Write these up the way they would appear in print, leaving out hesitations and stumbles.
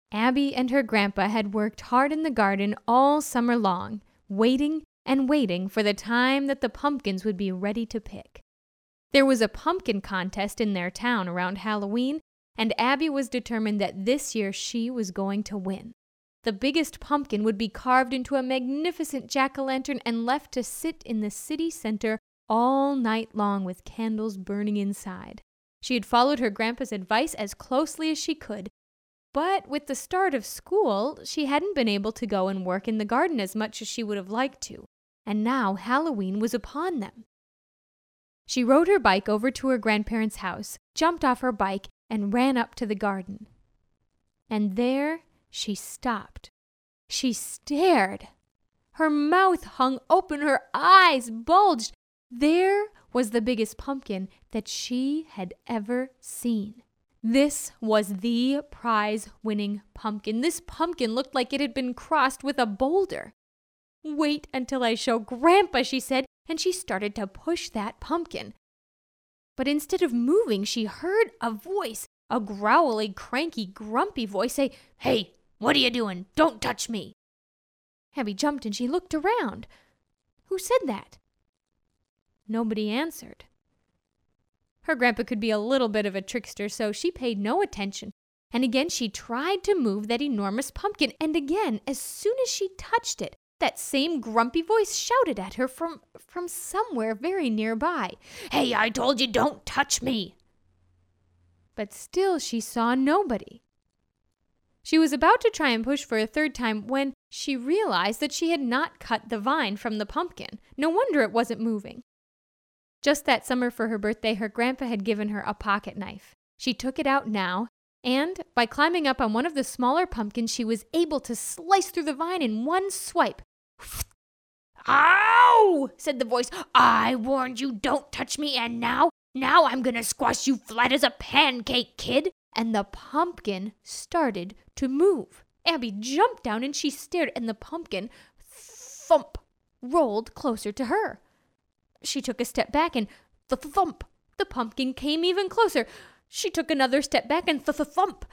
Abby and her grandpa had worked hard in the garden all summer long, waiting and waiting for the time that the pumpkins would be ready to pick. There was a pumpkin contest in their town around Halloween, and Abby was determined that this year she was going to win. The biggest pumpkin would be carved into a magnificent jack-o'-lantern and left to sit in the city center all night long with candles burning inside. She had followed her grandpa's advice as closely as she could, but with the start of school, she hadn't been able to go and work in the garden as much as she would have liked to, and now Halloween was upon them. She rode her bike over to her grandparents' house, jumped off her bike, and ran up to the garden. And there she stopped. She stared. Her mouth hung open, her eyes bulged. There was the biggest pumpkin that she had ever seen. This was the prize-winning pumpkin. This pumpkin looked like it had been crossed with a boulder. "Wait until I show Grandpa," she said, and she started to push that pumpkin. But instead of moving, she heard a voice, a growly, cranky, grumpy voice say, "Hey, what are you doing? Don't touch me." Abby jumped and she looked around. Who said that? Nobody answered. Her grandpa could be a little bit of a trickster, so she paid no attention. And again she tried to move that enormous pumpkin, and again, as soon as she touched it, that same grumpy voice shouted at her from somewhere very nearby. "Hey, I told you, don't touch me." But still she saw nobody. She was about to try and push for a third time when she realized that she had not cut the vine from the pumpkin. No wonder it wasn't moving. Just that summer for her birthday, her grandpa had given her a pocket knife. She took it out now, and by climbing up on one of the smaller pumpkins, she was able to slice through the vine in one swipe. "Ow!" said the voice. "I warned you, don't touch me, and now I'm gonna squash you flat as a pancake, kid." And the pumpkin started to move. Abby jumped down and she stared, and the pumpkin, thump, rolled closer to her. She took a step back and thump, the pumpkin came even closer. She took another step back and thump,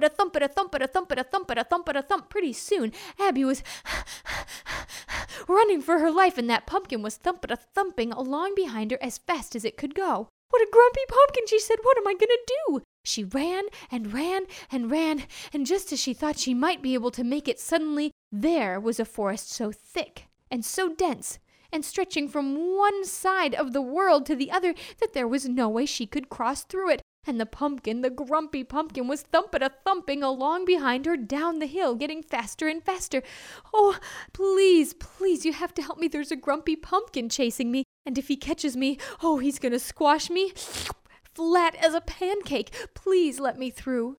thump. Pretty soon, Abby was running for her life, and that pumpkin was thumping along behind her as fast as it could go. "What a grumpy pumpkin," she said. "What am I going to do?" She ran and ran and ran, and just as she thought she might be able to make it, suddenly there was a forest so thick and so dense and stretching from one side of the world to the other that there was no way she could cross through it. And the pumpkin, the grumpy pumpkin, was thumping along behind her down the hill, getting faster and faster. "Oh, please, please, you have to help me. There's a grumpy pumpkin chasing me, and if he catches me, oh, he's going to squash me flat as a pancake. Please let me through."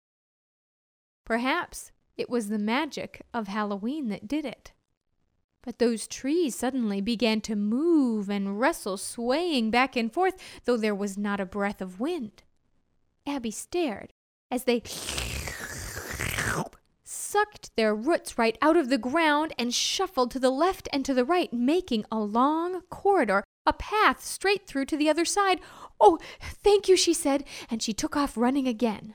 Perhaps it was the magic of Halloween that did it. But those trees suddenly began to move and wrestle, swaying back and forth, though there was not a breath of wind. Abby stared as they sucked their roots right out of the ground and shuffled to the left and to the right, making a long corridor, a path straight through to the other side. "Oh, thank you," she said, and she took off running again.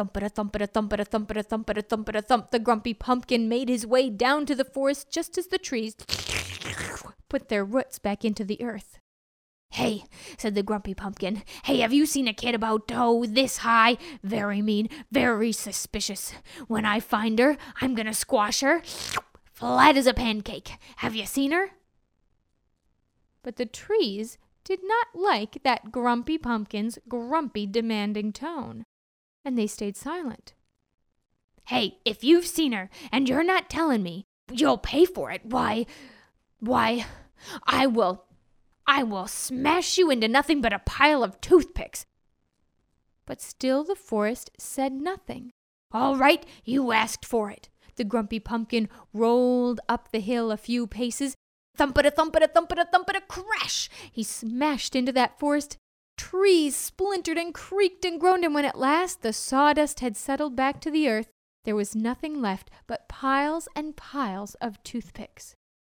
Thump. The grumpy pumpkin made his way down to the forest just as the trees put their roots back into the earth. "Hey," said the grumpy pumpkin. "Hey, have you seen a kid about, this high? Very mean, very suspicious. When I find her, I'm gonna squash her flat as a pancake. Have you seen her?" But the trees did not like that grumpy pumpkin's grumpy, demanding tone, and they stayed silent. "Hey, if you've seen her and you're not telling me, you'll pay for it. Why, I will smash you into nothing but a pile of toothpicks." But still the forest said nothing. "All right, you asked for it." The grumpy pumpkin rolled up the hill a few paces. Thump-a-da, crash! He smashed into that forest. Trees splintered and creaked and groaned, and when at last the sawdust had settled back to the earth, there was nothing left but piles and piles of toothpicks.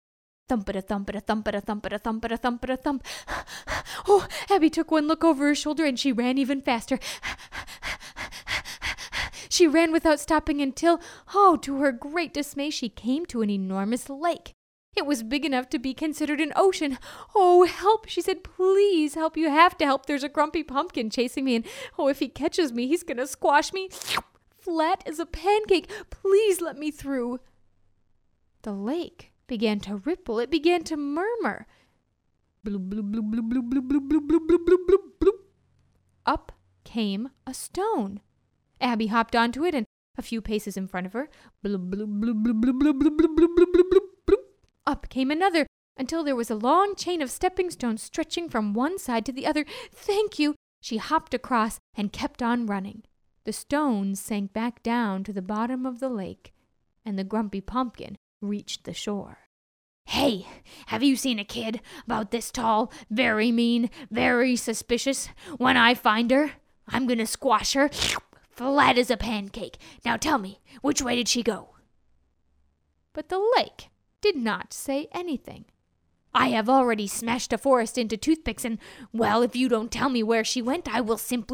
Thump. Oh, Abby took one look over her shoulder and she ran even faster. She ran without stopping until, oh, to her great dismay, she came to an enormous lake. It was big enough to be considered an ocean. "Oh, help," she said. "Please help. You have to help. There's a grumpy pumpkin chasing me, and oh, if he catches me, he's going to squash me flat as a pancake. Please let me through." The lake began to ripple. It began to murmur. Bloop, bloop, bloop, bloop, bloop, bloop, bloop, bloop, bloop, bloop, bloop, bloop. Up came a stone. Abby hopped onto it, and a few paces in front of her, bloop, bloop, bloop, bloop, bloop, bloop, bloop, bloop, bloop, bloop, bloop, bloop. Up came another, until there was a long chain of stepping stones stretching from one side to the other. "Thank you." She hopped across and kept on running. The stones sank back down to the bottom of the lake, and the grumpy pumpkin reached the shore. "Hey, have you seen a kid about this tall, very mean, very suspicious? When I find her, I'm going to squash her flat as a pancake. Now tell me, which way did she go?" But the lake did not say anything. "I have already smashed a forest into toothpicks, and, well, if you don't tell me where she went, I'll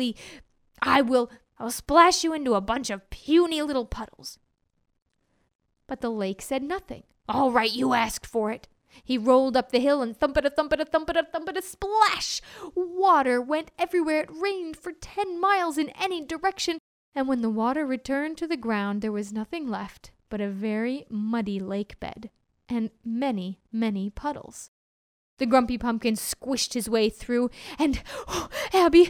splash you into a bunch of puny little puddles." But the lake said nothing. "All right, you asked for it." He rolled up the hill and thump-a-thump-a-thump-a-thump-a-thump-a splash! Water went everywhere. It rained for 10 miles in any direction, and when the water returned to the ground, there was nothing left but a very muddy lake bed and many, many puddles. The grumpy pumpkin squished his way through, and Abby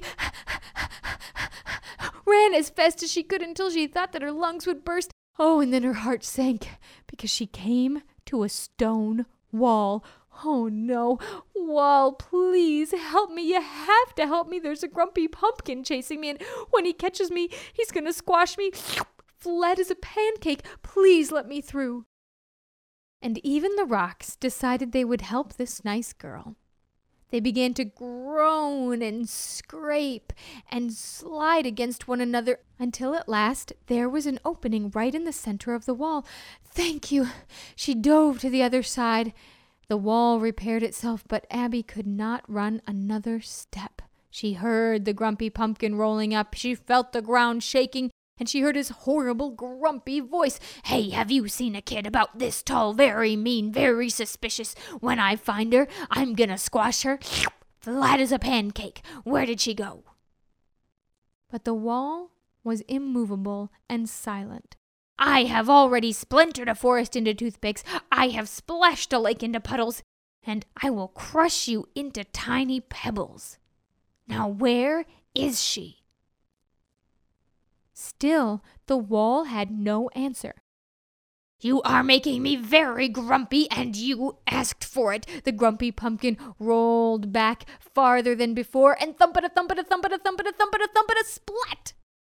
ran as fast as she could until she thought that her lungs would burst. Oh, and then her heart sank because she came to a stone wall. "Oh, no. Wall, please help me. You have to help me. There's a grumpy pumpkin chasing me, and when he catches me, he's going to squash me flat as a pancake. Please let me through." And even the rocks decided they would help this nice girl. They began to groan and scrape and slide against one another until at last there was an opening right in the center of the wall. "Thank you." She dove to the other side. The wall repaired itself, but Abby could not run another step. She heard the grumpy pumpkin rolling up. She felt the ground shaking, and she heard his horrible, grumpy voice. "Hey, have you seen a kid about this tall, very mean, very suspicious? When I find her, I'm gonna squash her flat as a pancake. Where did she go?" But the wall was immovable and silent. "I have already splintered a forest into toothpicks. I have splashed a lake into puddles, and I will crush you into tiny pebbles. Now where is she?" Still, the wall had no answer. "You are making me very grumpy, and you asked for it." The grumpy pumpkin rolled back farther than before, and thump-a-da-thump-a-da-thump-a-da-thump-a-da-thump-a-da-thump-a-da splat!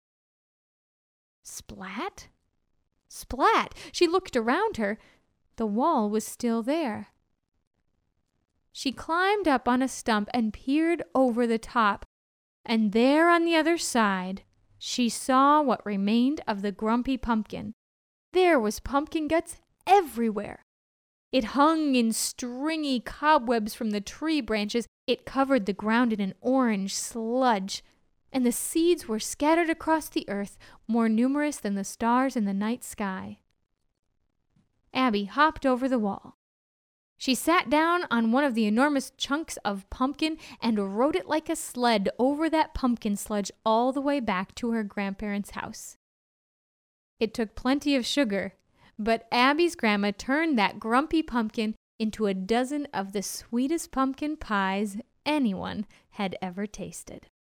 Splat? Splat! She looked around her. The wall was still there. She climbed up on a stump and peered over the top, and there on the other side, she saw what remained of the grumpy pumpkin. There was pumpkin guts everywhere. It hung in stringy cobwebs from the tree branches. It covered the ground in an orange sludge, and the seeds were scattered across the earth, more numerous than the stars in the night sky. Abby hopped over the wall. She sat down on one of the enormous chunks of pumpkin and rode it like a sled over that pumpkin sludge all the way back to her grandparents' house. It took plenty of sugar, but Abby's grandma turned that grumpy pumpkin into a dozen of the sweetest pumpkin pies anyone had ever tasted.